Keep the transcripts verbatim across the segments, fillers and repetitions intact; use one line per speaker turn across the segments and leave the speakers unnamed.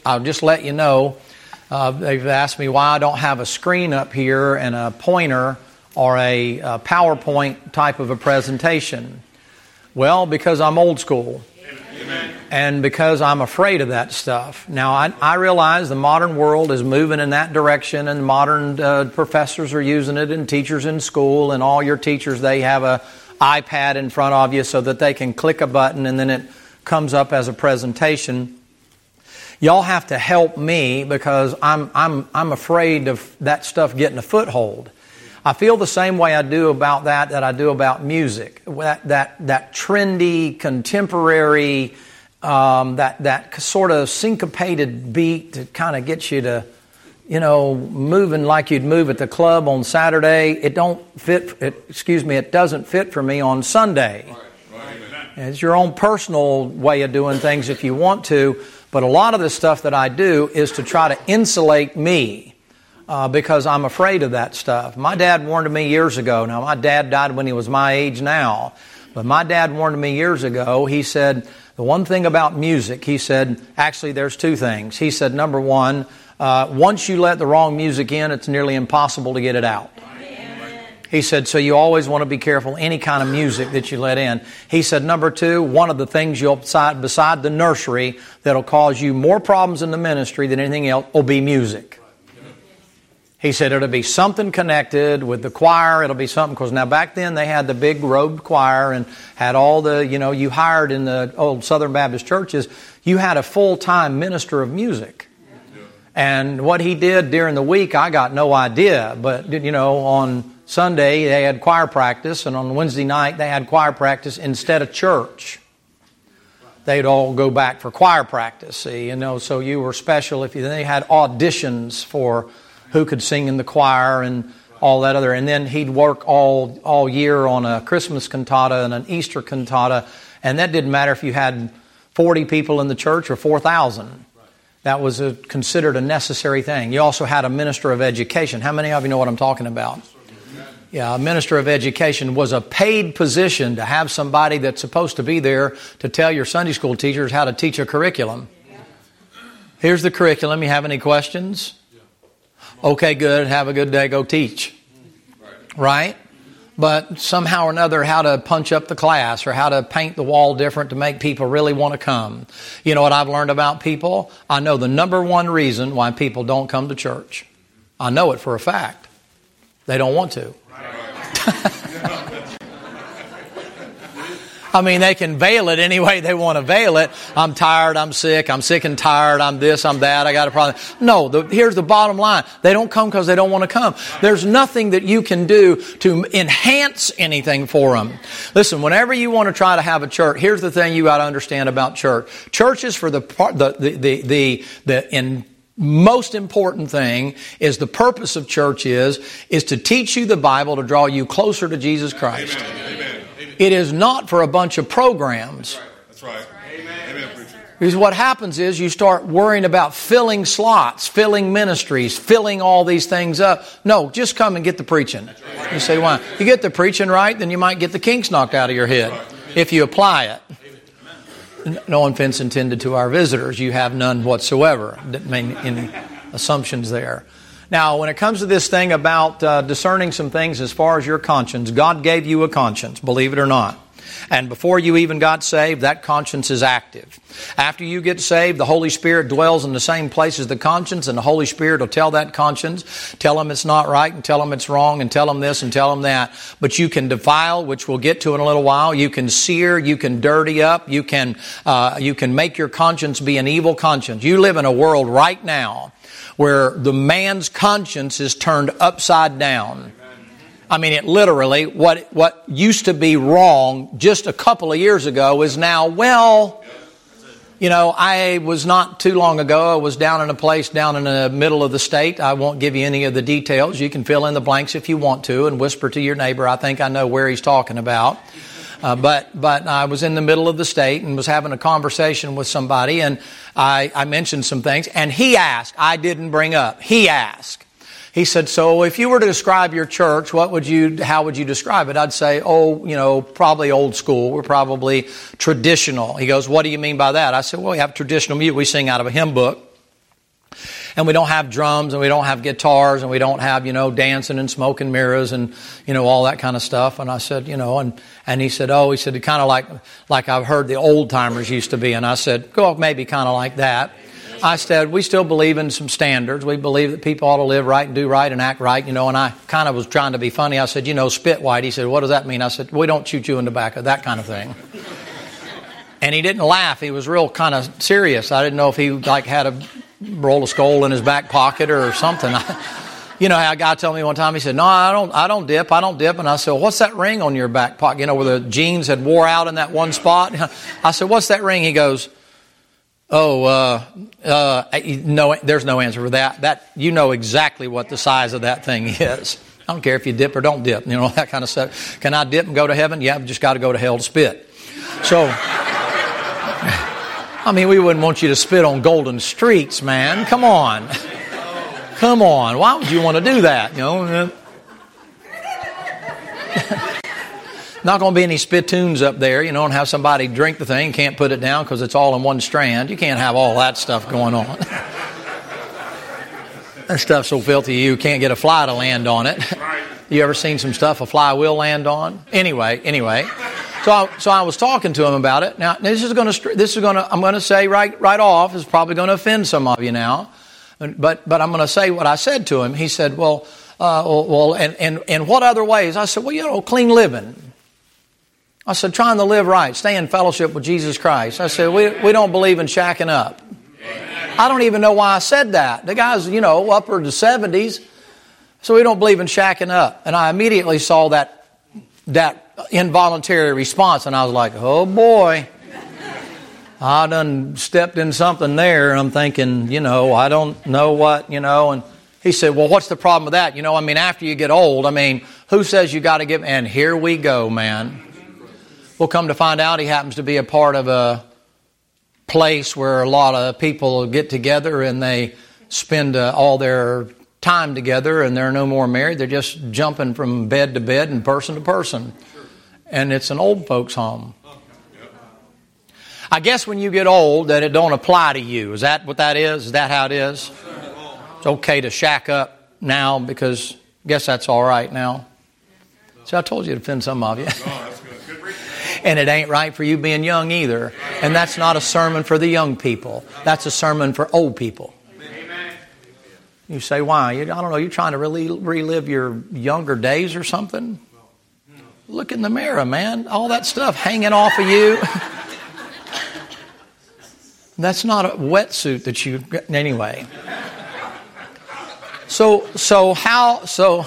I'll just let you know, uh, they've asked me why I don't have a screen up here and a pointer or a, a PowerPoint type of a presentation. Well, because I'm old school. Amen. And because I'm afraid of that stuff. Now, I, I realize the modern world is moving in that direction, and modern uh, professors are using it, and teachers in school, and all your teachers, they have a iPad in front of you so that they can click a button and then it comes up as a presentation. Y'all have to help me because I'm I'm I'm afraid of that stuff getting a foothold. I feel the same way I do about that that I do about music. That that that trendy, contemporary, um, that that sort of syncopated beat that kind of gets you to, you know, moving like you'd move at the club on Saturday. It don't fit. It, excuse me. It doesn't fit for me on Sunday. It's your own personal way of doing things if you want to. But a lot of the stuff that I do is to try to insulate me uh, because I'm afraid of that stuff. My dad warned me years ago. Now, my dad died when he was my age now. But my dad warned me years ago. He said, the one thing about music, he said, actually there's two things. He said, number one, uh, once you let the wrong music in, it's nearly impossible to get it out. He said, so you always want to be careful any kind of music that you let in. He said, number two, one of the things you'll beside, beside the nursery that'll cause you more problems in the ministry than anything else will be music. He said it'll be something connected with the choir. It'll be something, because now back then they had the big robed choir and had all the, you know, you hired in the old Southern Baptist churches, you had a full-time minister of music. And what he did during the week, I got no idea. But, you know, on Sunday they had choir practice, and on Wednesday night they had choir practice instead of church. They'd all go back for choir practice, see, you know, so you were special if you, they had auditions for who could sing in the choir and all that other. And then he'd work all, all year on a Christmas cantata and an Easter cantata, and that didn't matter if you had forty people in the church or four thousand. That was a, considered a necessary thing. You also had a minister of education. How many of you know what I'm talking about? Yeah, a minister of education was a paid position to have somebody that's supposed to be there to tell your Sunday school teachers how to teach a curriculum. Here's the curriculum. You have any questions? Okay, good. Have a good day. Go teach. Right? But somehow or another, how to punch up the class or how to paint the wall different to make people really want to come. You know what I've learned about people? I know the number one reason why people don't come to church. I know it for a fact. They don't want to. I mean, they can veil it any way they want to veil it. I'm tired, I'm sick, I'm sick and tired, I'm this, I'm that, I got a problem. No, the, here's the bottom line. They don't come because they don't want to come. There's nothing that you can do to enhance anything for them. Listen, whenever you want to try to have a church, here's the thing you got to understand about church. Church is for the part, the, the, the, the, the in most important thing is the purpose of church is, is to teach you the Bible to draw you closer to Jesus Christ. Amen. Amen. It is not for a bunch of programs.
That's right. That's right. Amen. Amen.
Because what happens is you start worrying about filling slots, filling ministries, filling all these things up. No, just come and get the preaching. You say, why? You get the preaching right, then you might get the kinks knocked out of your head if you apply it. No offense intended to our visitors. You have none whatsoever. Didn't mean any assumptions there. Now, when it comes to this thing about uh, discerning some things as far as your conscience, God gave you a conscience, believe it or not. And before you even got saved, that conscience is active. After you get saved, the Holy Spirit dwells in the same place as the conscience, and the Holy Spirit will tell that conscience, tell them it's not right, and tell them it's wrong, and tell them this, and tell them that. But you can defile, which we'll get to in a little while. You can sear, you can dirty up, you can uh, you can make your conscience be an evil conscience. You live in a world right now where the man's conscience is turned upside down. I mean, it literally, what what used to be wrong just a couple of years ago is now, well, you know, I was not too long ago, I was down in a place down in the middle of the state. I won't give you any of the details. You can fill in the blanks if you want to and whisper to your neighbor, I think I know where he's talking about. Uh, but but I was in the middle of the state and was having a conversation with somebody, and I, I mentioned some things, and he asked, I didn't bring up, he asked. He said, so if you were to describe your church, what would you, how would you describe it? I'd say, oh, you know, probably old school. We're probably traditional. He goes, what do you mean by that? I said, well, we have traditional music. We sing out of a hymn book. And we don't have drums, and we don't have guitars, and we don't have, you know, dancing and smoke and mirrors and, you know, all that kind of stuff. And I said, you know, and, and he said, oh, he said, it kind of like, like I've heard the old timers used to be. And I said, go, maybe kind of like that. I said, we still believe in some standards. We believe that people ought to live right and do right and act right, you know, and I kind of was trying to be funny. I said, you know, spit white. He said, what does that mean? I said, we don't shoot you in the back of that kind of thing. And he didn't laugh. He was real kind of serious. I didn't know if he like had a roll of skull in his back pocket or something. You know how a guy told me one time, he said, no, I don't, I don't dip, I don't dip. And I said, well, what's that ring on your back pocket? You know, where the jeans had wore out in that one spot. I said, what's that ring? He goes, oh, uh, uh, no, there's no answer for that. That, you know exactly what the size of that thing is. I don't care if you dip or don't dip, you know, that kind of stuff. Can I dip and go to heaven? Yeah, I've just got to go to hell to spit. So, I mean, we wouldn't want you to spit on golden streets, man. Come on. Come on. Why would you want to do that, you know? Not going to be any spittoons up there, you know, and have somebody drink the thing, can't put it down because it's all in one strand. You can't have all that stuff going on. That stuff's so filthy you can't get a fly to land on it. You ever seen some stuff a fly will land on? Anyway, anyway. So I, so I was talking to him about it. Now, this is going to, this is going to, I'm going to say right, right off, is probably going to offend some of you now. But, but I'm going to say what I said to him. He said, well, uh, well, and, and, and what other ways? I said, well, you know, clean living. I said, trying to live right, stay in fellowship with Jesus Christ. I said, we we don't believe in shacking up. I don't even know why I said that. The guy's, you know, upward to seventies. So we don't believe in shacking up. And I immediately saw that that involuntary response. And I was like, oh boy, I done stepped in something there. And I'm thinking, you know, I don't know what, you know. And he said, well, what's the problem with that? You know, I mean, after you get old, I mean, who says you got to give? And here we go, man. We'll come to find out he happens to be a part of a place where a lot of people get together and they spend uh, all their time together and they're no more married. They're just jumping from bed to bed and person to person. And it's an old folks' home. I guess when you get old that it don't apply to you. Is that what that is? Is that how it is? It's okay to shack up now because I guess that's all right now. See, I told you to offend some of you. And it ain't right for you being young either. And that's not a sermon for the young people. That's a sermon for old people. You say, why? I don't know, you're trying to really relive your younger days or something? Look in the mirror, man. All that stuff hanging off of you. That's not a wetsuit that you... Anyway. So, so how... So...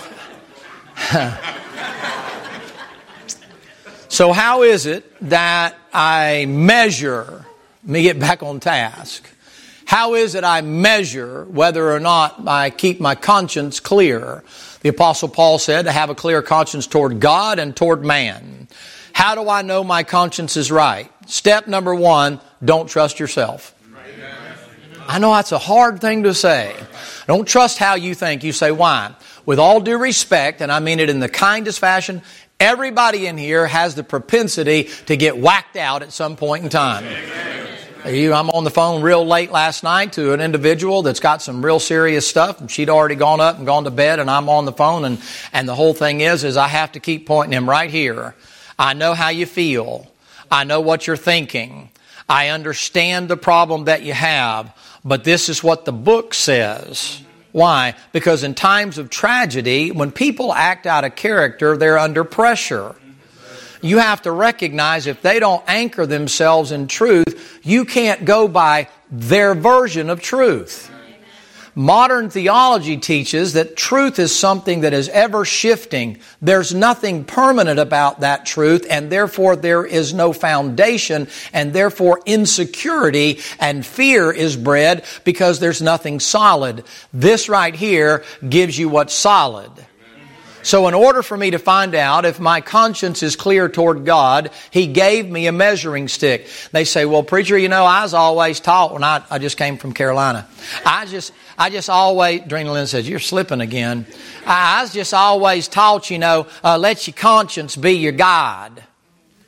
So how is it that I measure, let me get back on task. How is it I measure whether or not I keep my conscience clear? The Apostle Paul said to have a clear conscience toward God and toward man. How do I know my conscience is right? Step number one, don't trust yourself. I know that's a hard thing to say. Don't trust how you think. You say, why? With all due respect, and I mean it in the kindest fashion, everybody in here has the propensity to get whacked out at some point in time. I'm on the phone real late last night to an individual that's got some real serious stuff. And she'd already gone up and gone to bed, and I'm on the phone. And, and the whole thing is, is I have to keep pointing him right here. I know how you feel. I know what you're thinking. I understand the problem that you have. But this is what the book says. Why? Because in times of tragedy, when people act out of character, they're under pressure. You have to recognize if they don't anchor themselves in truth, you can't go by their version of truth. Modern theology teaches that truth is something that is ever shifting. There's nothing permanent about that truth, and therefore there is no foundation, and therefore insecurity and fear is bred because there's nothing solid. This right here gives you what's solid. So in order for me to find out if my conscience is clear toward God, He gave me a measuring stick. They say, well, preacher, you know, I was always taught when I, I just came from Carolina. I just, I just always, Drina Lynn says, you're slipping again. I, I was just always taught, you know, uh, let your conscience be your guide.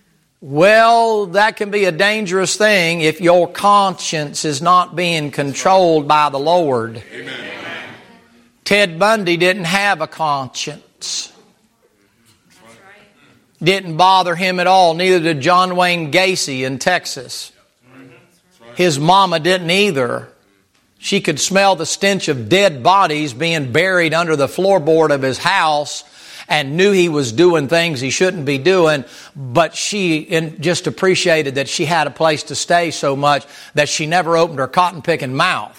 Well, that can be a dangerous thing if your conscience is not being controlled by the Lord.
Amen.
Ted Bundy didn't have a conscience. Didn't bother him at all. Neither did John Wayne Gacy in Texas. His mama didn't either. She could smell the stench of dead bodies being buried under the floorboard of his house and knew he was doing things he shouldn't be doing, but she just appreciated that she had a place to stay so much that she never opened her cotton-picking mouth,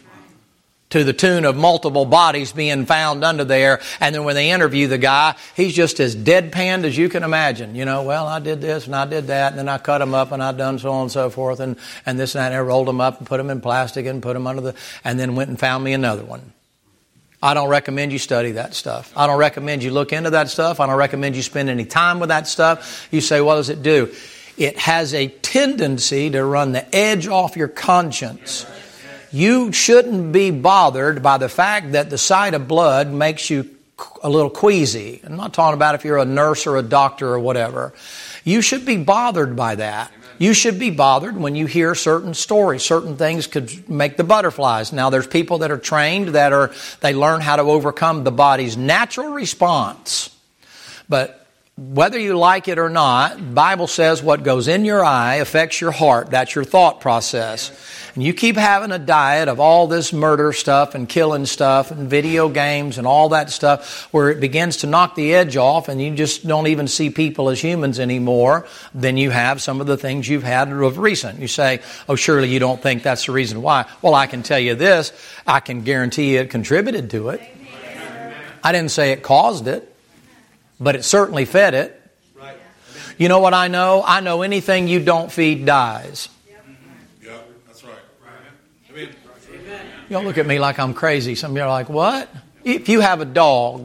to the tune of multiple bodies being found under there. And then when they interview the guy, he's just as deadpanned as you can imagine. You know, well, I did this and I did that, and then I cut him up and I done so on and so forth, and, and this and that, and I rolled them up and put them in plastic and put them under the, and then went and found me another one. I don't recommend you study that stuff. I don't recommend you look into that stuff. I don't recommend you spend any time with that stuff. You say, what does it do? It has a tendency to run the edge off your conscience. You shouldn't be bothered by the fact that the sight of blood makes you a little queasy. I'm not talking about if you're a nurse or a doctor or whatever. You should be bothered by that. You should be bothered when you hear certain stories. Certain things could make the butterflies. Now, there's people that are trained that are, they learn how to overcome the body's natural response. But whether you like it or not, the Bible says what goes in your eye affects your heart. That's your thought process. And you keep having a diet of all this murder stuff and killing stuff and video games and all that stuff where it begins to knock the edge off and you just don't even see people as humans anymore, then you have some of the things you've had of recent. You say, oh, surely you don't think that's the reason why. Well, I can tell you this. I can guarantee it contributed to it. I didn't say it caused it, but it certainly fed it. You know what I know? I know anything you don't feed dies.
Yeah, that's right. Amen.
You don't look at me like I'm crazy. Some of you are like, what? If you have a dog,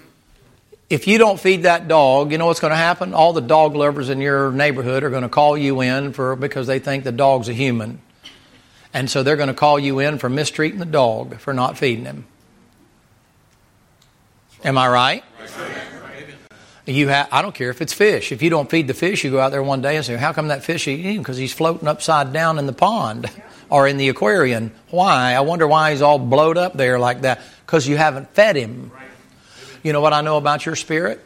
if you don't feed that dog, you know what's going to happen? All the dog lovers in your neighborhood are going to call you in for because they think the dog's a human. And so they're going to call you in for mistreating the dog, for not feeding him. Am I right? You have, I don't care if it's fish. If you don't feed the fish, you go out there one day and say, how come that fish ain't eating? Because he's floating upside down in the pond or in the aquarium. Why? I wonder why he's all blowed up there like that. Because you haven't fed him. You know what I know about your spirit?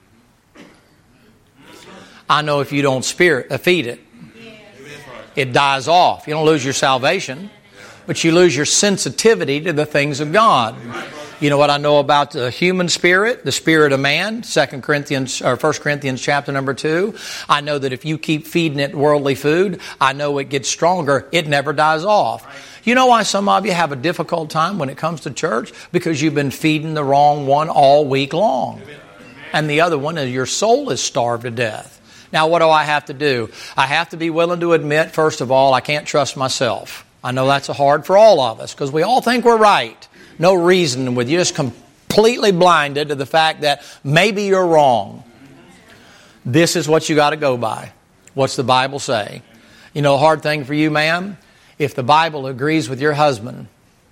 I know if you don't spirit, uh, feed it, it dies off. You don't lose your salvation, but you lose your sensitivity to the things of God. You know what I know about the human spirit, the spirit of man, Second Corinthians or First Corinthians chapter number two. I know that if you keep feeding it worldly food, I know it gets stronger. It never dies off. You know why some of you have a difficult time when it comes to church? Because you've been feeding the wrong one all week long. And the other one is your soul is starved to death. Now, what do I have to do? I have to be willing to admit, first of all, I can't trust myself. I know that's hard for all of us because we all think we're right. No reason with you just completely blinded to the fact that maybe you're wrong. This is what you got to go by. What's the Bible say? You know, a hard thing for you, ma'am, if the Bible agrees with your husband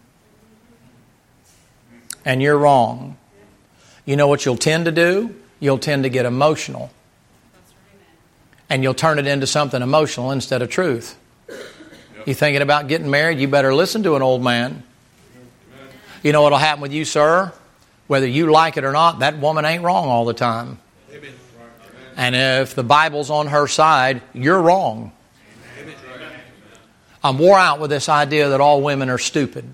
and you're wrong, you know what you'll tend to do? You'll tend to get emotional. And you'll turn it into something emotional instead of truth. You thinking about getting married? You better listen to an old man. You know what will happen with you, sir? Whether you like it or not, that woman ain't wrong all the time. And if the Bible's on her side, you're wrong. I'm wore out with this idea that all women are stupid.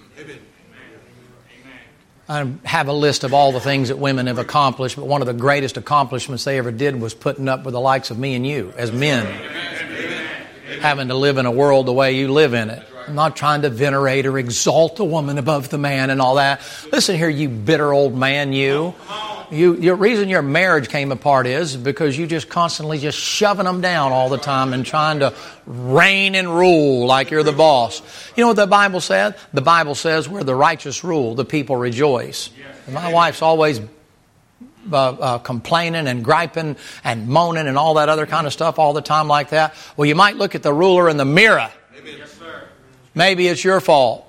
I have a list of all the things that women have accomplished, but one of the greatest accomplishments they ever did was putting up with the likes of me and you as men. Having to live in a world the way you live in it. I'm not trying to venerate or exalt a woman above the man and all that. Listen here, you bitter old man, you. You, the reason your marriage came apart is because you just constantly just shoving them down all the time and trying to reign and rule like you're the boss. You know what the Bible said? The Bible says where the righteous rule, the people rejoice. And my wife's always uh, uh, complaining and griping and moaning and all that other kind of stuff all the time like that. Well, you might look at the ruler in the mirror.
Yes, sir.
Maybe it's your fault.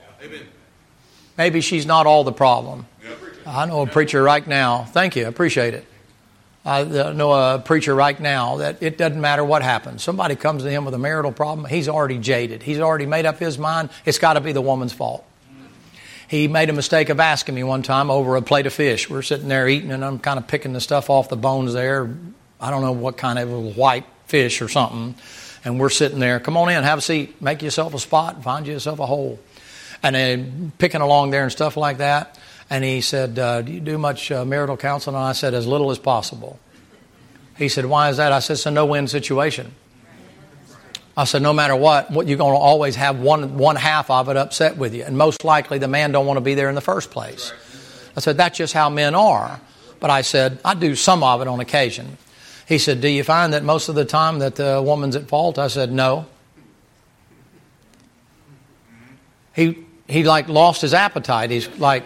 Maybe she's not all the problem. I know a preacher right now. Thank you. I appreciate it. I know a preacher right now that it doesn't matter what happens. Somebody comes to him with a marital problem, he's already jaded. He's already made up his mind. It's got to be the woman's fault. He made a mistake of asking me one time over a plate of fish. We're sitting there eating, and I'm kind of picking the stuff off the bones there. I don't know what kind of white fish or something. And we're sitting there. Come on in, have a seat. Make yourself a spot and find yourself a hole. And then picking along there and stuff like that. And he said, uh, do you do much uh, marital counseling? And I said, as little as possible. He said, why is that? I said, it's a no-win situation. I said, no matter what, what you're going to always have one one half of it upset with you. And most likely the man don't want to be there in the first place. I said, that's just how men are. But I said, I do some of it on occasion. He said, do you find that most of the time that the woman's at fault? I said, no. He, he like lost his appetite. He's like...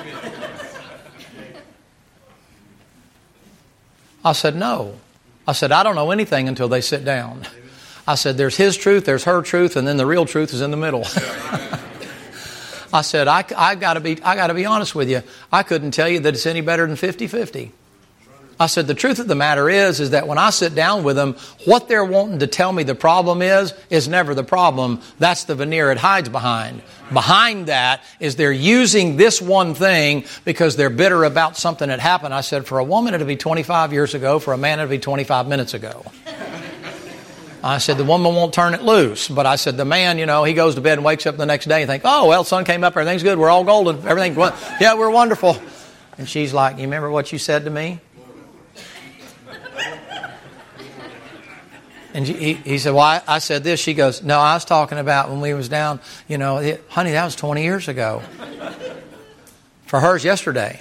I said, no. I said, I don't know anything until they sit down. I said, there's his truth, there's her truth, and then the real truth is in the middle. I said, I, I got to be I got to be honest with you. I couldn't tell you that it's any better than fifty-fifty. I said, the truth of the matter is, is that when I sit down with them, what they're wanting to tell me the problem is, is never the problem. That's the veneer it hides behind. Behind that is they're using this one thing because they're bitter about something that happened. I said, for a woman, it'll be twenty-five years ago. For a man, it'll be twenty-five minutes ago. I said, the woman won't turn it loose. But I said, the man, you know, he goes to bed and wakes up the next day and thinks, oh, well, sun came up, everything's good, we're all golden, everything, yeah, we're wonderful. And she's like, you remember what you said to me? And he, he said, well, I, I said this. She goes, no, I was talking about when we was down, you know, it, honey, that was twenty years ago. For hers, yesterday.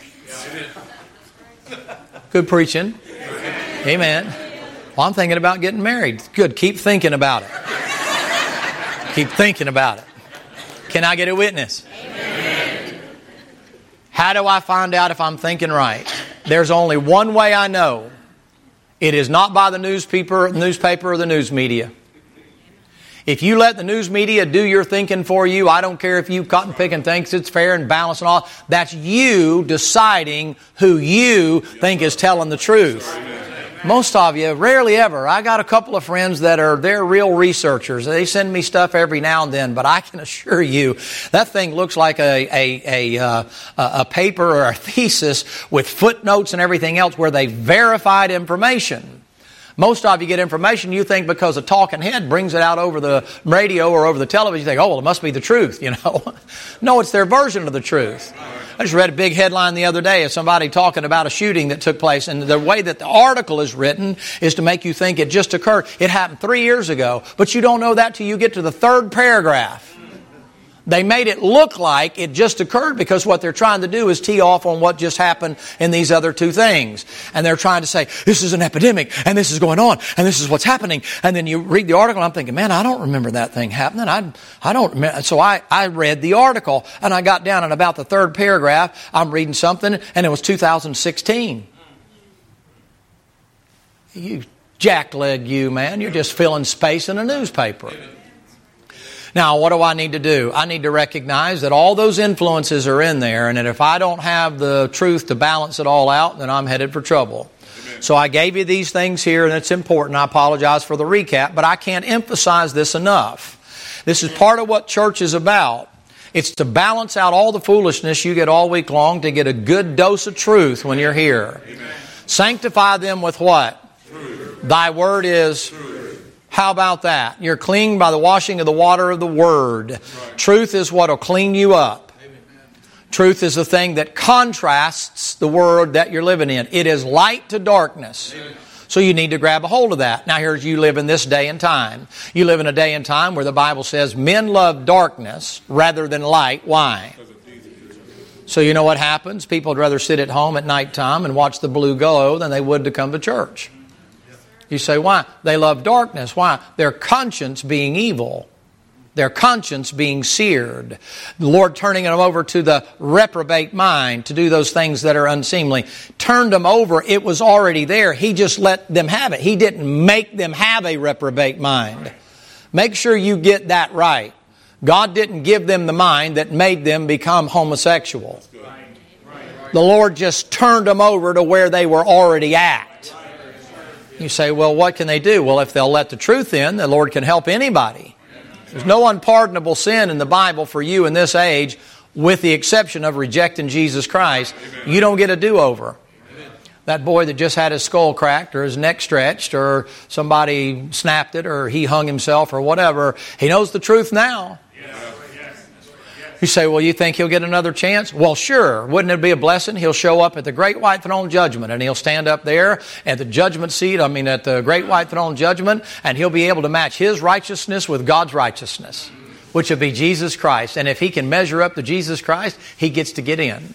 Good preaching. Amen. Well, I'm thinking about getting married. Good. Keep thinking about it. Keep thinking about it. Can I get a witness? Amen. How do I find out if I'm thinking right? There's only one way I know. It is not by the newspaper, newspaper or the news media. If you let the news media do your thinking for you, I don't care if you cotton pick and thinks it's fair and balanced and all. That's you deciding who you think is telling the truth. Most of you, rarely ever. I got a couple of friends that are, they're real researchers. They send me stuff every now and then, but I can assure you that thing looks like a, a, a, uh, a paper or a thesis with footnotes and everything else where they verified information. Most of you get information you think because a talking head brings it out over the radio or over the television, you think, oh, well, it must be the truth, you know. No, it's their version of the truth. I just read a big headline the other day of somebody talking about a shooting that took place, and the way that the article is written is to make you think it just occurred. It happened three years ago, but you don't know that till you get to the third paragraph. They made it look like it just occurred because what they're trying to do is tee off on what just happened in these other two things. And they're trying to say, this is an epidemic, and this is going on, and this is what's happening. And then you read the article, and I'm thinking, man, I don't remember that thing happening. I, I don't remember. So I, I read the article, and I got down in about the third paragraph. I'm reading something, and it was two thousand sixteen. You jackleg you, man. You're just filling space in a newspaper. Now, what do I need to do? I need to recognize that all those influences are in there, and that if I don't have the truth to balance it all out, then I'm headed for trouble. Amen. So I gave you these things here, and it's important. I apologize for the recap, but I can't emphasize this enough. This is part of what church is about. It's to balance out all the foolishness you get all week long to get a good dose of truth when you're here. Amen. Sanctify them with what? Truth. Thy word is truth. How about that? You're cleaned by the washing of the water of the Word. Right. Truth is what will clean you up. Amen. Truth is the thing that contrasts the world that you're living in. It is light to darkness. Amen. So you need to grab a hold of that. Now here's you live in this day and time. You live in a day and time where the Bible says men love darkness rather than light. Why? So you know what happens? People would rather sit at home at nighttime and watch the blue glow than they would to come to church. You say, why? They love darkness. Why? Their conscience being evil. Their conscience being seared. The Lord turning them over to the reprobate mind to do those things that are unseemly. Turned them over. It was already there. He just let them have it. He didn't make them have a reprobate mind. Make sure you get that right. God didn't give them the mind that made them become homosexual. The Lord just turned them over to where they were already at. You say, well, what can they do? Well, if they'll let the truth in, the Lord can help anybody. There's no unpardonable sin in the Bible for you in this age, with the exception of rejecting Jesus Christ. You don't get a do-over. That boy that just had his skull cracked or his neck stretched or somebody snapped it or he hung himself or whatever, he knows the truth now. You say, well, you think he'll get another chance? Well, sure. Wouldn't it be a blessing? He'll show up at the great white throne judgment, and he'll stand up there at the judgment seat, I mean at the great white throne judgment, and he'll be able to match his righteousness with God's righteousness, which will be Jesus Christ. And if he can measure up to Jesus Christ, he gets to get in.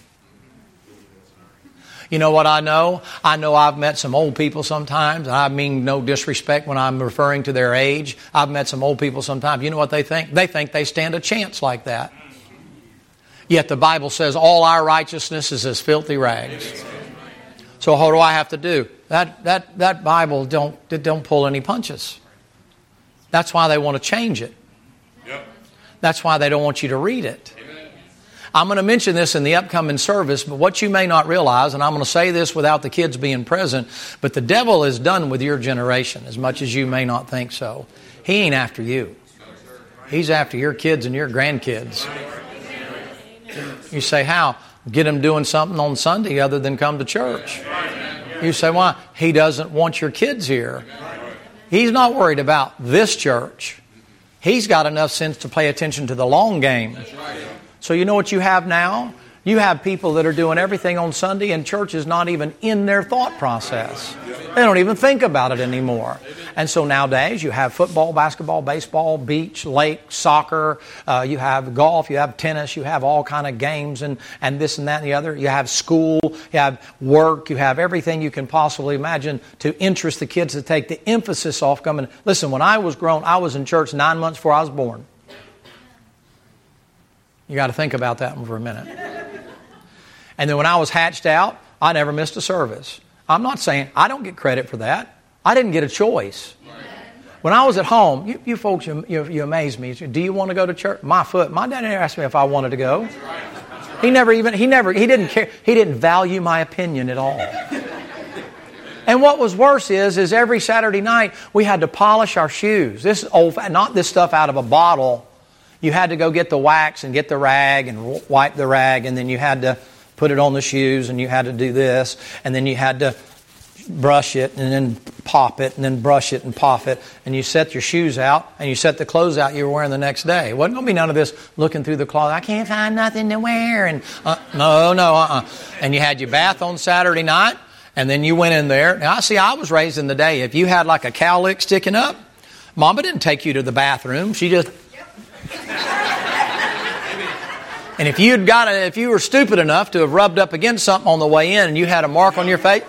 You know what I know? I know I've met some old people sometimes, and I mean no disrespect when I'm referring to their age. I've met some old people sometimes. You know what they think? They think they stand a chance like that. Yet the Bible says all our righteousness is as filthy rags. So what do I have to do? That that that Bible don't it don't pull any punches. That's why they want to change it. That's why they don't want you to read it. I'm going to mention this in the upcoming service, but what you may not realize, and I'm going to say this without the kids being present, but the devil is done with your generation, as much as you may not think so. He ain't after you. He's after your kids and your grandkids. You say, how? Get them doing something on Sunday other than come to church. You say, why? He doesn't want your kids here. He's not worried about this church. He's got enough sense to pay attention to the long game. So you know what you have now? You have people that are doing everything on Sunday and church is not even in their thought process. They don't even think about it anymore. And so nowadays you have football, basketball, baseball, beach, lake, soccer, uh, you have golf, you have tennis, you have all kind of games and, and this and that and the other. You have school, you have work, you have everything you can possibly imagine to interest the kids, to take the emphasis off coming. Listen, when I was grown, I was in church nine months before I was born. You got to think about that one for a minute. And then when I was hatched out, I never missed a service. I'm not saying I don't get credit for that. I didn't get a choice. When I was at home, you, you folks, you, you, you amaze me. Do you want to go to church? My foot. My dad never asked me if I wanted to go. He never even. He never. He didn't care. He didn't value my opinion at all. And what was worse is, is every Saturday night we had to polish our shoes. This old, not this stuff out of a bottle. You had to go get the wax and get the rag and wipe the rag, and then you had to put it on the shoes, and you had to do this, and then you had to brush it and then pop it and then brush it and pop it, and you set your shoes out and you set the clothes out you were wearing the next day. It wasn't going to be none of this looking through the closet. I can't find nothing to wear. And uh, no, no, uh-uh. And you had your bath on Saturday night, and then you went in there. Now, I see, I was raised in the day. If you had like a cowlick sticking up, Mama didn't take you to the bathroom. She just... And if you'd got a, if you were stupid enough to have rubbed up against something on the way in and you had a mark on your face,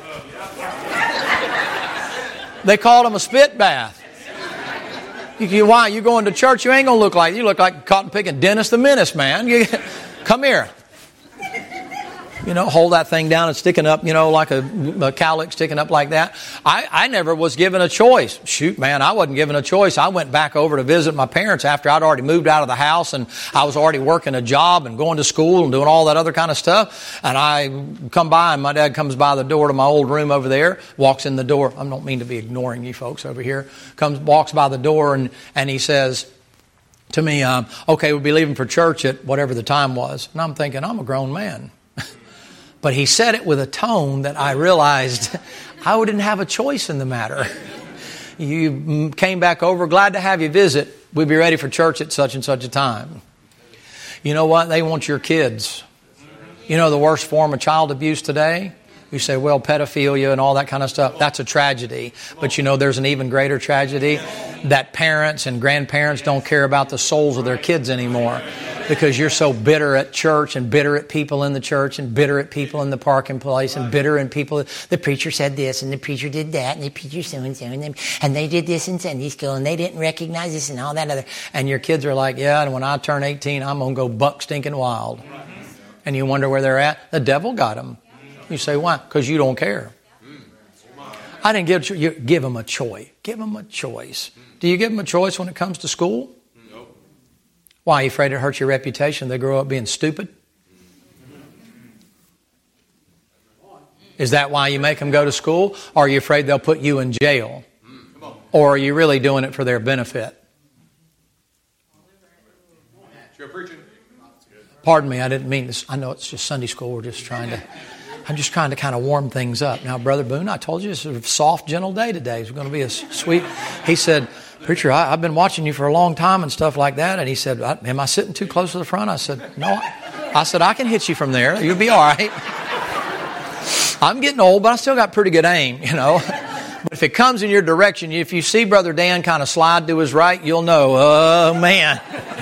they called them a spit bath. You, you, why? You going to church, you ain't going to look like, you look like cotton picking Dennis the Menace, man. You, come here. You know, hold that thing down and sticking up, you know, like a, a cowlick sticking up like that. I, I never was given a choice. Shoot, man, I wasn't given a choice. I went back over to visit my parents after I'd already moved out of the house and I was already working a job and going to school and doing all that other kind of stuff. And I come by and my dad comes by the door to my old room over there, walks in the door. I don't mean to be ignoring you folks over here. Comes, walks by the door and, and he says to me, um, okay, we'll be leaving for church at whatever the time was. And I'm thinking, I'm a grown man. But he said it with a tone that I realized I didn't have a choice in the matter. You came back over, glad to have you visit. We'll be ready for church at such and such a time. You know what? They want your kids. You know the worst form of child abuse today? You say, well, pedophilia and all that kind of stuff, that's a tragedy. But you know there's an even greater tragedy? That parents and grandparents don't care about the souls of their kids anymore. Because you're so bitter at church and bitter at people in the church and bitter at people in the parking place and bitter at people. The preacher said this and the preacher did that and the preacher so and so and they, and they did this in Sunday school and they didn't recognize this and all that other. And your kids are like, yeah, and when I turn eighteen, I'm going to go buck stinking wild. And you wonder where they're at. The devil got them. You say, why? Because you don't care. I didn't give you give them a choice. Give them a choice. Do you give them a choice when it comes to school? Why? Are you afraid it hurts your reputation? They grow up being stupid? Is that why you make them go to school? Or are you afraid they'll put you in jail? Or are you really doing it for their benefit? Pardon me, I didn't mean this. I know it's just Sunday school. We're just trying to, I'm just trying to kind of warm things up. Now, Brother Boone, I told you it's a soft, gentle day today. It's going to be a sweet. He said, Preacher, I, I've been watching you for a long time and stuff like that. And he said, am I sitting too close to the front? I said, no. I said, I can hit you from there. You'll be all right. I'm getting old, but I still got pretty good aim, you know. But if it comes in your direction, if you see Brother Dan kind of slide to his right, you'll know, oh, man.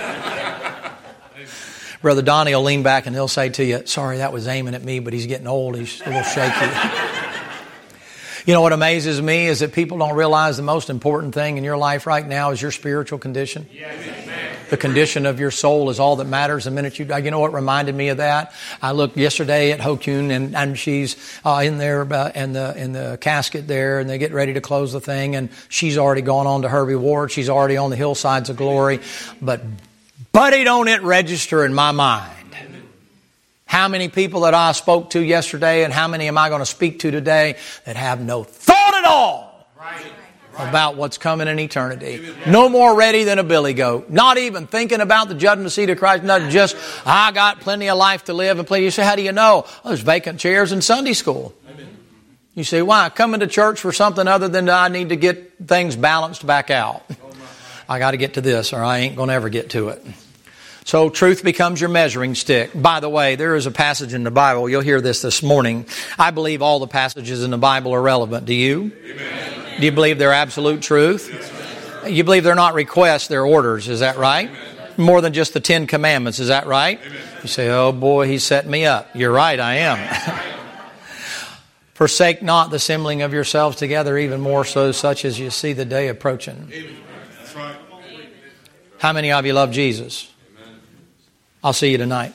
Brother Donnie will lean back and he'll say to you, sorry, that was aiming at me, but he's getting old. He's a little shaky. You know what amazes me is that people don't realize the most important thing in your life right now is your spiritual condition. Yes. The condition of your soul is all that matters. The minute you, you know what reminded me of that? I looked yesterday at Hokun and, and she's uh, in there uh, in the in the casket there, and they get ready to close the thing, and she's already gone on to her reward. She's already on the hillsides of glory. But buddy, don't it register in my mind? How many people that I spoke to yesterday and how many am I going to speak to today that have no thought at all right. about what's coming in eternity? No more ready than a billy goat. Not even thinking about the judgment seat of Christ. Not just, I got plenty of life to live and plenty. You say, how do you know? Oh, there's vacant chairs in Sunday school. Amen. You say, why? Coming to church for something other than I need to get things balanced back out. I got to get to this or I ain't going to ever get to it. So truth becomes your measuring stick. By the way, there is a passage in the Bible. You'll hear this this morning. I believe all the passages in the Bible are relevant. Do you? Amen. Do you believe they're absolute truth? Yes, you believe they're not requests, they're orders. Is that right? Amen. More than just the Ten Commandments. Is that right? Amen. You say, oh boy, he's setting me up. You're right, I am. Forsake not the assembling of yourselves together, even more so such as you see the day approaching. Amen. That's right. How many of you love Jesus? I'll see you tonight.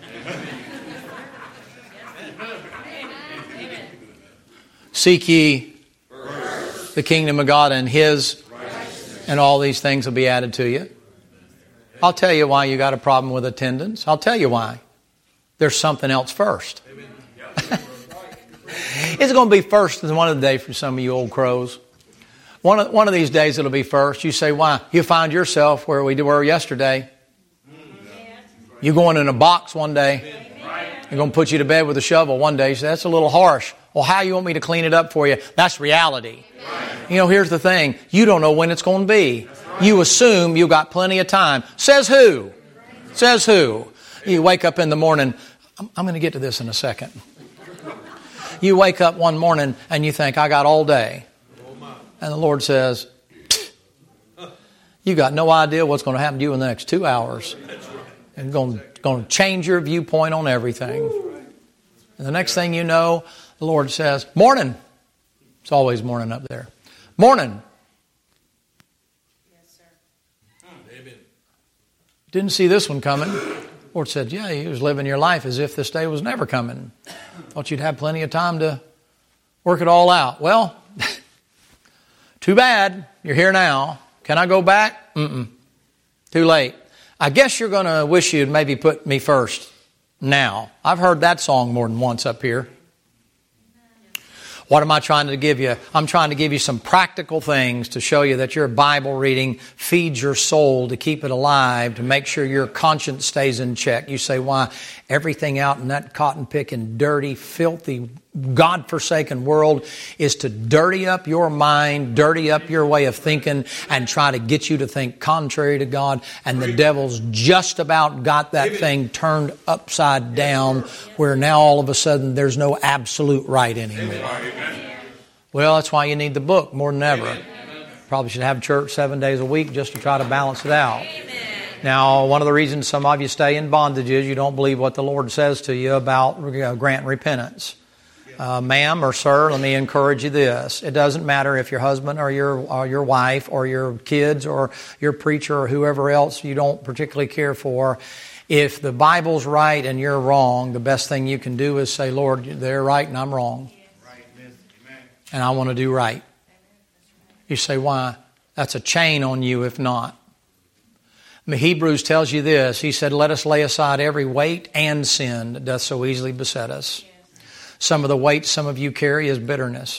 Seek ye the kingdom of God and His, and all these things will be added to you. I'll tell you why you got a problem with attendance. I'll tell you why. There's something else first. It's going to be first one of the days for some of you old crows. One of, one of these days it'll be first. You say, why? You find yourself where we were yesterday. You're going in a box one day. You're going to put you to bed with a shovel one day. You say, that's a little harsh. Well, how you want me to clean it up for you? That's reality. You know, here's the thing. You don't know when it's going to be. You assume you got plenty of time. Says who? Says who? You wake up in the morning. I'm, I'm going to get to this in a second. You wake up one morning and you think, I got all day. And the Lord says, you got no idea what's going to happen to you in the next two hours. And going, going to change your viewpoint on everything. And the next thing you know, the Lord says, morning. It's always morning up there. Morning.
Yes, sir.
Didn't see this one coming. The Lord said, yeah, you was living your life as if this day was never coming. Thought you'd have plenty of time to work it all out. Well, too bad. You're here now. Can I go back? Mm-mm. Too late. I guess you're going to wish you'd maybe put me first now. I've heard that song more than once up here. What am I trying to give you? I'm trying to give you some practical things to show you that your Bible reading feeds your soul, to keep it alive, to make sure your conscience stays in check. You say, why? Everything out in that cotton-picking, dirty, filthy, God-forsaken world is to dirty up your mind, dirty up your way of thinking, and try to get you to think contrary to God. And the devil's just about got that thing turned upside down, where now all of a sudden there's no absolute right anymore. Well, that's why you need the book more than ever. Probably should have church seven days a week just to try to balance it out. Now, one of the reasons some of you stay in bondage is you don't believe what the Lord says to you about granting repentance. Uh, ma'am or sir, let me encourage you this. It doesn't matter if your husband or your or your wife or your kids or your preacher or whoever else you don't particularly care for. If the Bible's right and you're wrong, the best thing you can do is say, Lord, they're right and I'm wrong. And I want to do right. You say, why? That's a chain on you if not. I mean, Hebrews tells you this. He said, let us lay aside every weight and sin that doth so easily beset us. Some of the weight some of you carry is bitterness.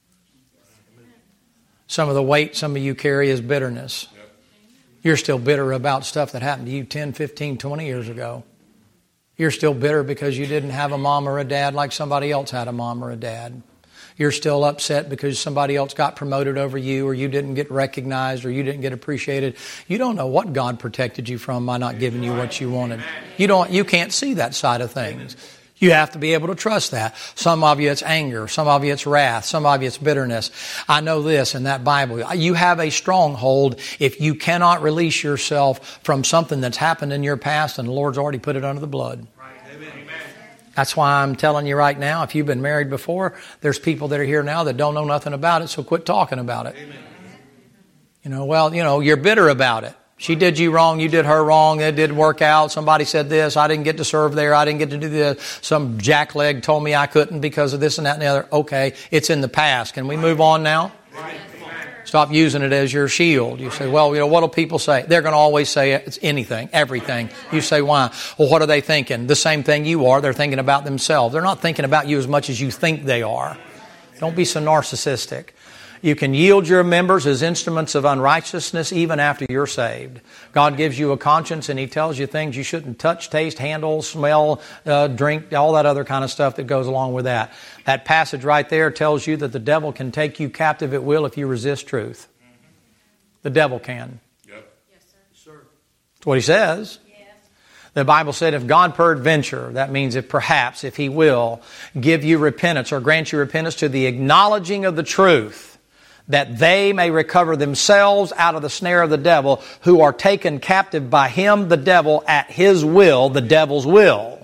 Some of the weight some of you carry is bitterness. You're still bitter about stuff that happened to you ten, fifteen, twenty years ago. You're still bitter because you didn't have a mom or a dad like somebody else had a mom or a dad. You're still upset because somebody else got promoted over you, or you didn't get recognized, or you didn't get appreciated. You don't know what God protected you from by not giving you what you wanted. You don't. You can't see that side of things. You have to be able to trust that. Some of you it's anger. Some of you it's wrath. Some of you it's bitterness. I know this in that Bible. You have a stronghold if you cannot release yourself from something that's happened in your past and the Lord's already put it under the blood. That's why I'm telling you right now, if you've been married before, there's people that are here now that don't know nothing about it, so quit talking about it. Amen. You know, well, you know, you're bitter about it. She did you wrong, you did her wrong, it didn't work out, somebody said this, I didn't get to serve there, I didn't get to do this, some jackleg told me I couldn't because of this and that and the other. Okay, it's in the past. Can we move on now?
Right.
Stop using it as your shield. You say, well, you know, what do people say? They're going to always say it's anything, everything. You say, why? Well, what are they thinking? The same thing you are. They're thinking about themselves. They're not thinking about you as much as you think they are. Don't be so narcissistic. You can yield your members as instruments of unrighteousness even after you're saved. God gives you a conscience and He tells you things you shouldn't touch, taste, handle, smell, uh, drink, all that other kind of stuff that goes along with that. That passage right there tells you that the devil can take you captive at will if you resist truth. The devil can.
Yep.
Yes, sir.
That's what he says.
Yes.
The Bible said if God peradventure, that means if perhaps, if He will, give you repentance or grant you repentance to the acknowledging of the truth, that they may recover themselves out of the snare of the devil, who are taken captive by him, the devil, at his will, the devil's will.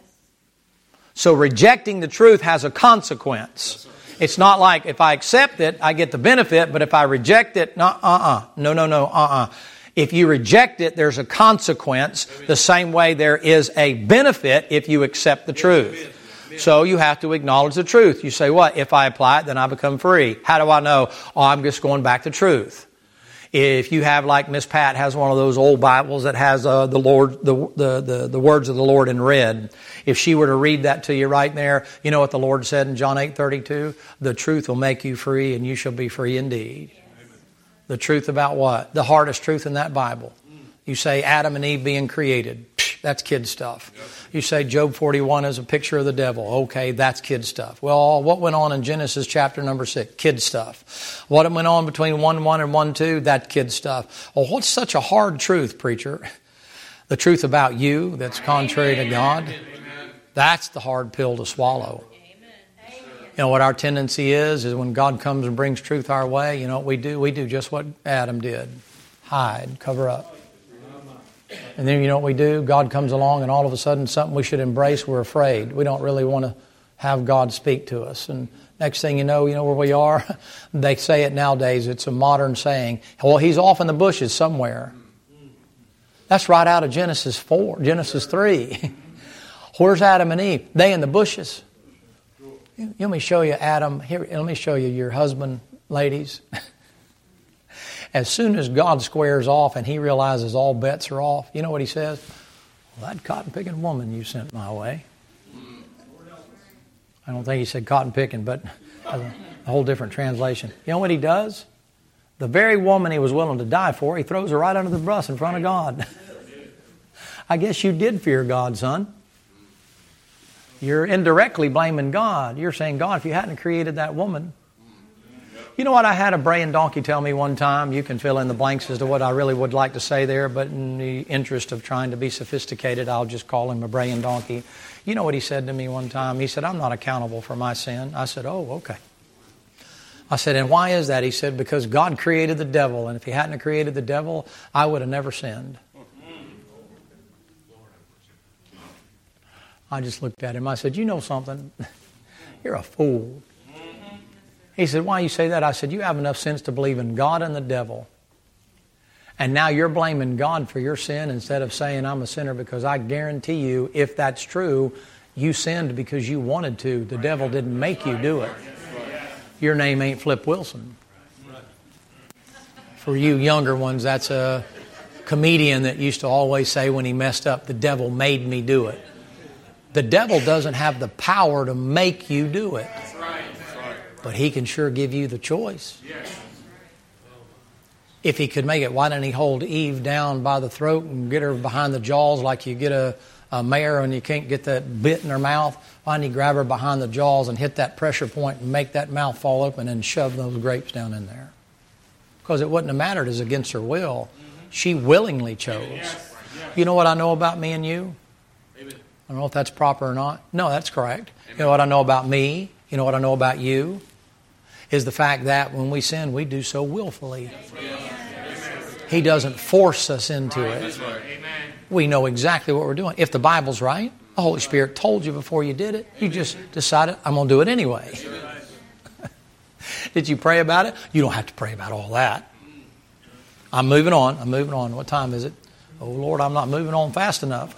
So rejecting the truth has a consequence. It's not like if I accept it, I get the benefit, but if I reject it, no, uh-uh, no, no, no, uh-uh. If you reject it, there's a consequence, the same way there is a benefit if you accept the truth. So you have to acknowledge the truth. You say, what? If I apply it, then I become free. How do I know? Oh, I'm just going back to truth. If you have, like Miss Pat has one of those old Bibles that has uh, the Lord, the, the the the words of the Lord in red. If she were to read that to you right there, you know what the Lord said in John eight thirty-two? The truth will make you free, and you shall be free indeed. Amen. The truth about what? The hardest truth in that Bible. You say Adam and Eve being created. Psh, that's kid stuff. Yep. You say Job forty-one is a picture of the devil. Okay, that's kid stuff. Well, what went on in Genesis chapter number six? Kid stuff. What went on between one one and one two? That's kid stuff. Well, what's such a hard truth, preacher? The truth about you that's contrary to God? That's the hard pill to swallow. You know what our tendency is, is when God comes and brings truth our way, you know what we do? We do just what Adam did. Hide, cover up. And then you know what we do? God comes along and all of a sudden something we should embrace, we're afraid. We don't really want to have God speak to us. And next thing you know, you know where we are? They say it nowadays, it's a modern saying, well, He's off in the bushes somewhere. That's right out of Genesis four, Genesis three. Where's Adam and Eve? They in the bushes. Let me show you Adam. Here, let me show you your husband, ladies. As soon as God squares off and He realizes all bets are off, you know what He says? Well, that cotton-picking woman you sent my way. I don't think He said cotton-picking, but a whole different translation. You know what He does? The very woman He was willing to die for, He throws her right under the bus in front of God. I guess you did fear God, son. You're indirectly blaming God. You're saying, God, if you hadn't created that woman. You know what I had a braying donkey tell me one time? You can fill in the blanks as to what I really would like to say there, but in the interest of trying to be sophisticated, I'll just call him a braying donkey. You know what he said to me one time? He said, I'm not accountable for my sin. I said, oh, okay. I said, and why is that? He said, because God created the devil, and if He hadn't created the devil, I would have never sinned. I just looked at him. I said, you know something? You're a fool. He said, why you say that? I said, you have enough sense to believe in God and the devil. And now you're blaming God for your sin instead of saying I'm a sinner, because I guarantee you, if that's true, you sinned because you wanted to. The devil didn't make you do it. Your name ain't Flip Wilson. For you younger ones, that's a comedian that used to always say when he messed up, the devil made me do it. The devil doesn't have the power to make you do it.
That's right. That's right.
But he can sure give you the choice. If he could make it, why didn't he hold Eve down by the throat and get her behind the jaws like you get a, a mare and you can't get that bit in her mouth? Why didn't he grab her behind the jaws and hit that pressure point and make that mouth fall open and shove those grapes down in there? Because it wouldn't have mattered as against her will. She willingly chose. You know what I know about me and you? I don't know if that's proper or not. No, that's correct. You know what I know about me? You know what I know about you? Is the fact that when we sin, we do so willfully. He doesn't force us into it. We know exactly what we're doing. If the Bible's right, the Holy Spirit told you before you did it. You just decided, I'm going to do it anyway. Did you pray about it? You don't have to pray about all that. I'm moving on. I'm moving on. What time is it? Oh, Lord, I'm not moving on fast enough.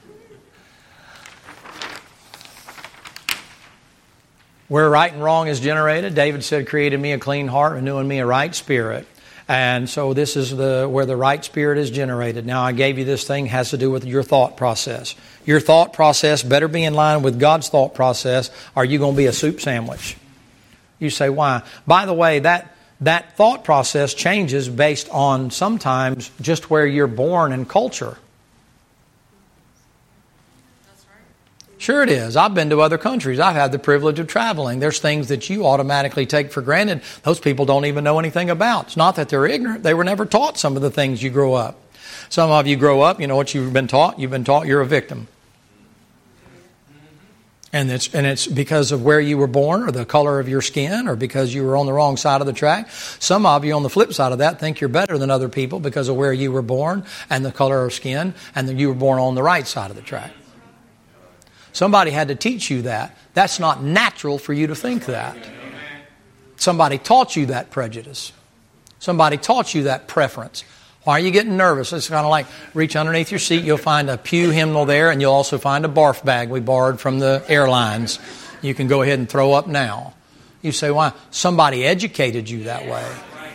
Where right and wrong is generated, David said, created me a clean heart, renewing me a right spirit. And so this is the where the right spirit is generated. Now, I gave you this thing, has to do with your thought process. Your thought process better be in line with God's thought process, or you're going to be a soup sandwich. You say, why? By the way, that, that thought process changes based on sometimes just where you're born and culture. Sure it is. I've been to other countries. I've had the privilege of traveling. There's things that you automatically take for granted. Those people don't even know anything about. It's not that they're ignorant. They were never taught some of the things you grow up. Some of you grow up, you know what you've been taught? You've been taught you're a victim. And it's, and it's because of where you were born or the color of your skin or because you were on the wrong side of the track. Some of you on the flip side of that think you're better than other people because of where you were born and the color of skin and that you were born on the right side of the track. Somebody had to teach you that. That's not natural for you to think that. Somebody taught you that prejudice. Somebody taught you that preference. Why are you getting nervous? It's kind of like reach underneath your seat. You'll find a pew hymnal there, and you'll also find a barf bag we borrowed from the airlines. You can go ahead and throw up now. You say, why? Somebody educated you that way.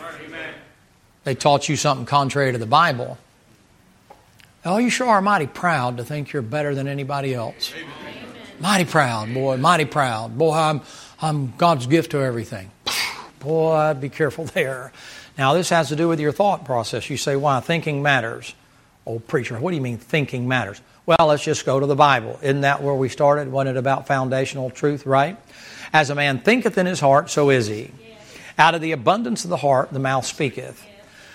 They taught you something contrary to the Bible. Oh, you sure are mighty proud to think you're better than anybody else. Mighty proud, boy, mighty proud. Boy, I'm I'm God's gift to everything. Boy, be careful there. Now, this has to do with your thought process. You say, why? Thinking matters. Oh, preacher, what do you mean thinking matters? Well, let's just go to the Bible. Isn't that where we started? Wasn't it about foundational truth, right? As a man thinketh in his heart, so is he. Out of the abundance of the heart, the mouth speaketh.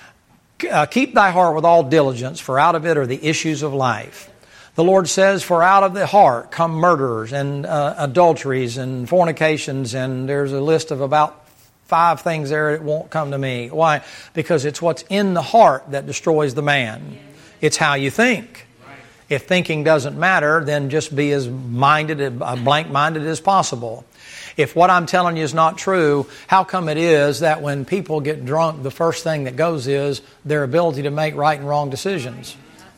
Uh, keep thy heart with all diligence, for out of it are the issues of life. The Lord says, for out of the heart come murderers and uh, adulteries and fornications, and there's a list of about five things there that won't come to me. Why? Because it's what's in the heart that destroys the man. It's how you think. If thinking doesn't matter, then just be as minded, uh, blank-minded as possible. If what I'm telling you is not true, how come it is that when people get drunk, the first thing that goes is their ability to make right and wrong decisions?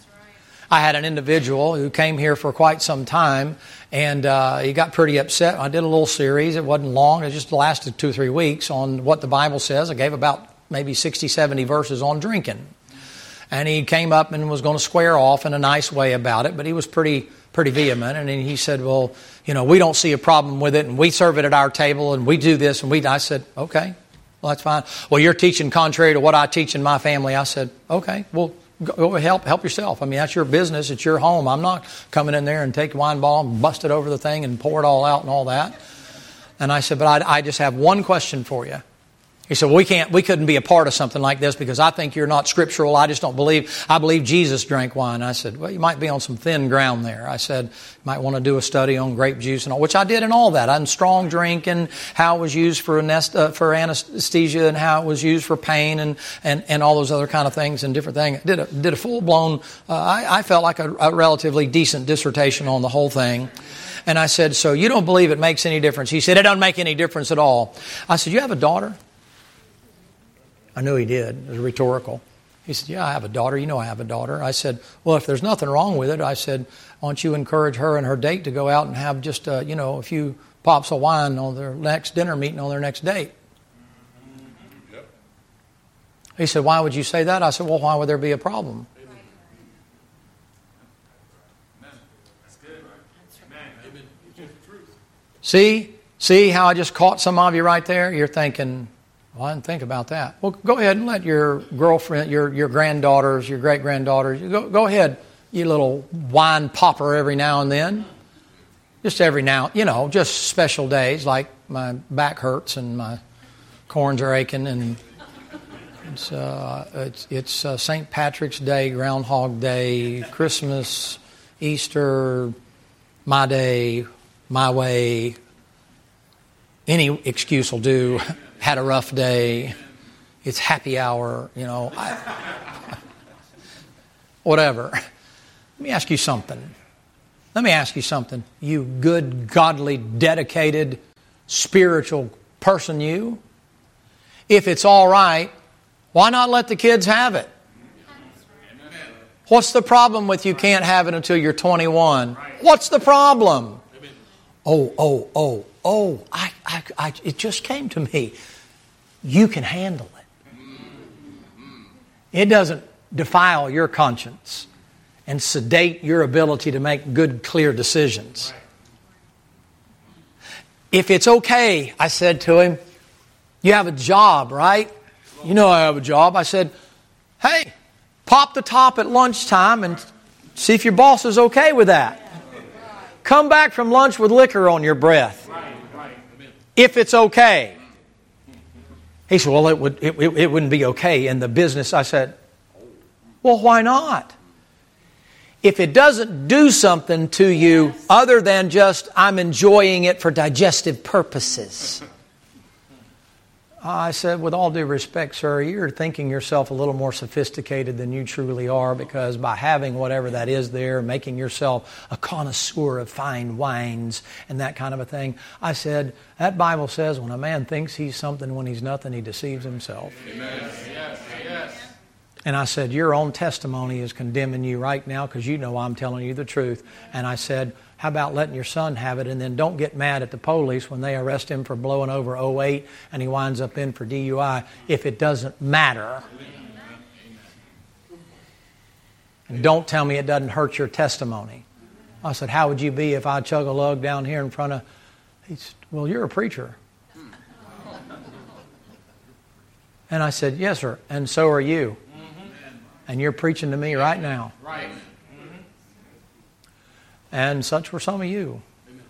I had an individual who came here for quite some time, and uh, he got pretty upset. I did a little series. It wasn't long. It just lasted two or three weeks on what the Bible says. I gave about maybe sixty, seventy verses on drinking. And he came up and was going to square off in a nice way about it, but he was pretty pretty vehement. And then he said, well, you know, we don't see a problem with it, and we serve it at our table, and we do this, and we... I said, okay, well, that's fine. Well, you're teaching contrary to what I teach in my family. I said, okay, well, go help help yourself. I mean, that's your business. It's your home. I'm not coming in there and take a wine ball and bust it over the thing and pour it all out and all that. And I said, but I, I just have one question for you. He said, well, we can't, we couldn't be a part of something like this because I think you're not scriptural. I just don't believe, I believe Jesus drank wine. I said, well, you might be on some thin ground there. I said, you might want to do a study on grape juice and all, which I did and all that. On strong drink and how it was used for anest- uh, for anesthesia and how it was used for pain and, and, and all those other kind of things and different things. Did a, did a full-blown, uh, I, I felt like a, a relatively decent dissertation on the whole thing. And I said, so you don't believe it makes any difference? He said, it doesn't make any difference at all. I said, you have a daughter? I knew he did. It was rhetorical. He said, yeah, I have a daughter. You know I have a daughter. I said, well, if there's nothing wrong with it, I said, why don't you encourage her and her date to go out and have just, uh, you know, a few pops of wine on their next dinner meeting on their next date. Yep. He said, why would you say that? I said, well, why would there be a problem? See? See how I just caught some of you right there? You're thinking, well, I didn't think about that. Well, go ahead and let your girlfriend, your, your granddaughters, your great-granddaughters, go, go ahead, you little wine popper every now and then. Just every now, you know, just special days like my back hurts and my corns are aching and it's uh, it's, it's uh, Saint Patrick's Day, Groundhog Day, Christmas, Easter, my day, my way. Any excuse will do. Had a rough day. It's happy hour, you know. I, whatever. Let me ask you something. Let me ask you something. You good, godly, dedicated, spiritual person, you. If it's all right, why not let the kids have it? What's the problem with you can't have it until you're twenty-one? What's the problem? Oh, oh, oh, oh, I, I, I, it just came to me. You can handle it. It doesn't defile your conscience and sedate your ability to make good, clear decisions. If it's okay, I said to him, you have a job, right? You know I have a job. I said, hey, pop the top at lunchtime and see if your boss is okay with that. Come back from lunch with liquor on your breath. If it's okay. He said, well, it, would, it, it, it wouldn't be okay in the business. I said, well, why not? If it doesn't do something to you other than just, I'm enjoying it for digestive purposes. I said, with all due respect, sir, you're thinking yourself a little more sophisticated than you truly are, because by having whatever that is there, making yourself a connoisseur of fine wines and that kind of a thing. I said, that Bible says when a man thinks he's something when he's nothing, he deceives himself.
Amen. Yes, yes.
And I said, your own testimony is condemning you right now because you know I'm telling you the truth. And I said, how about letting your son have it, and then don't get mad at the police when they arrest him for blowing over oh eight and he winds up in for D U I if it doesn't matter. And don't tell me it doesn't hurt your testimony. I said, how would you be if I chug a lug down here in front of... He said, well, you're a preacher. And I said, yes, sir, and so are you. And you're preaching to me right now.
Right.
And such were some of you.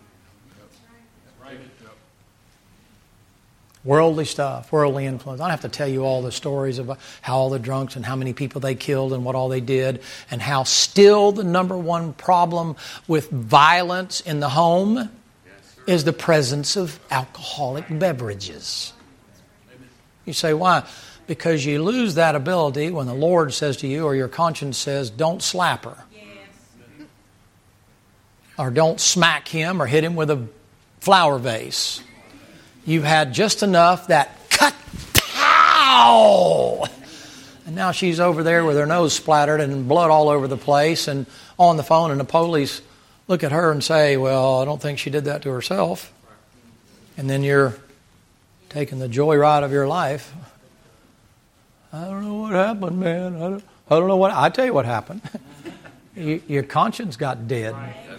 Worldly stuff, worldly influence. I don't have to tell you all the stories about how all the drunks and how many people they killed and what all they did, and how still the number one problem with violence in the home is the presence of alcoholic beverages. You say, why? Because you lose that ability when the Lord says to you, or your conscience says, don't slap her. Or don't smack him or hit him with a flower vase. You've had just enough that ka-tow! And now she's over there with her nose splattered and blood all over the place and on the phone, and the police look at her and say, well, I don't think she did that to herself. And then you're taking the joyride of your life. I don't know what happened, man. I don't, I don't know what... I tell you what happened. you, your conscience got dead.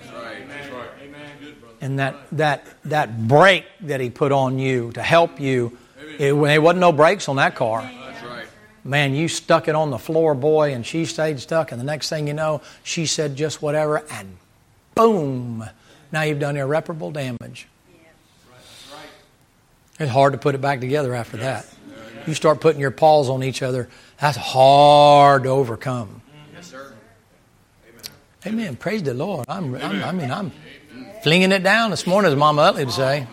And that, that, that brake that he put on you to help you, it, it wasn't no brakes on that car.
That's right.
Man, you stuck it on the floor, boy, and she stayed stuck. And the next thing you know, she said just whatever, and boom. Now you've done irreparable damage. It's hard to put it back together after that. You start putting your paws on each other, that's hard to overcome.
Yes, sir.
Amen. Amen. Praise the Lord. I'm, I'm, I mean, I'm flinging it down this morning, as Mama Utley would say.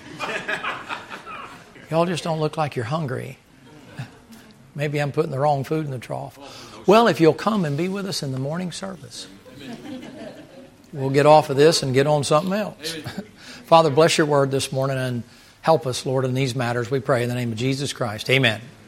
Y'all just don't look like you're hungry. Maybe I'm putting the wrong food in the trough. Well, if you'll come and be with us in the morning service, we'll get off of this and get on something else. Father, bless your word this morning and help us, Lord, in these matters. We pray in the name of Jesus Christ. Amen.